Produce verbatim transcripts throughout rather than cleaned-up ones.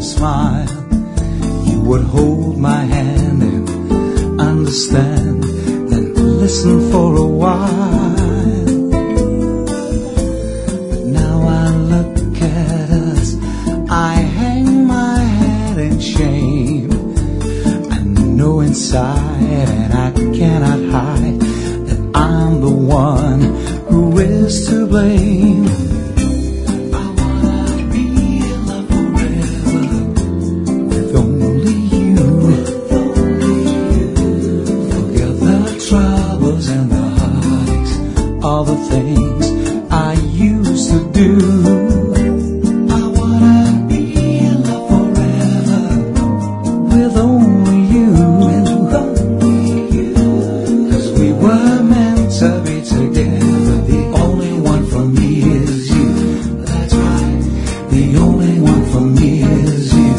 smile, you would hold my hand and understand, then listen for a while. But now I look at us, I hang my head in shame. I know inside, and I cannot hide, that I'm the one who is to blame. All the things I used to do, I wanna be in love forever with only you, with only you. Cause we were meant to be together. The only one for me is you. That's right, the only one for me is you.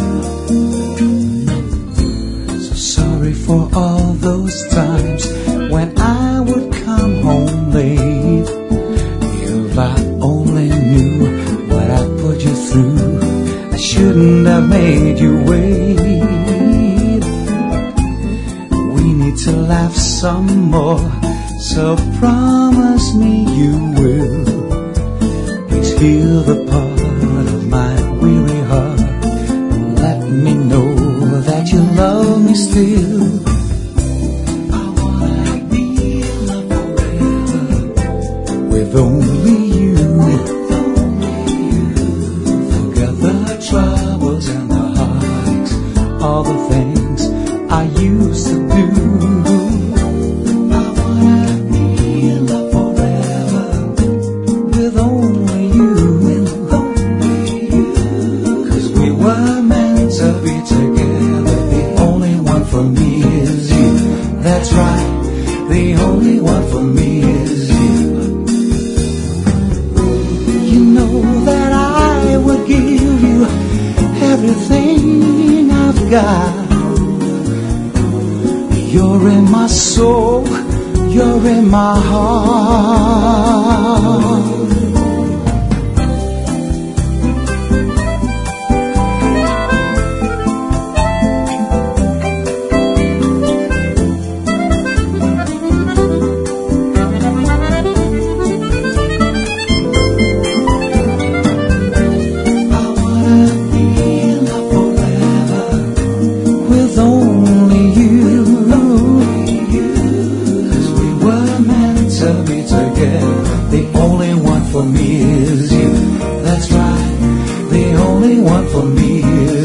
So sorry for all those times when I would come home late. If I only knew what I put you through, I shouldn't have made you wait. We need to laugh some more, so promise me you will. Please heal the part of my weary heart. Let me know that you love me still. With only you, forget the troubles and the heartaches, all the things I used to do. I wanna be in love forever with only you, with only you. Cause we were meant to be together. The only one for me is you. That's right, the only one for me is you. You know that I would give you everything I've got. You're in my soul, you're in my heart. The only one for me is you. That's right, the only one for me is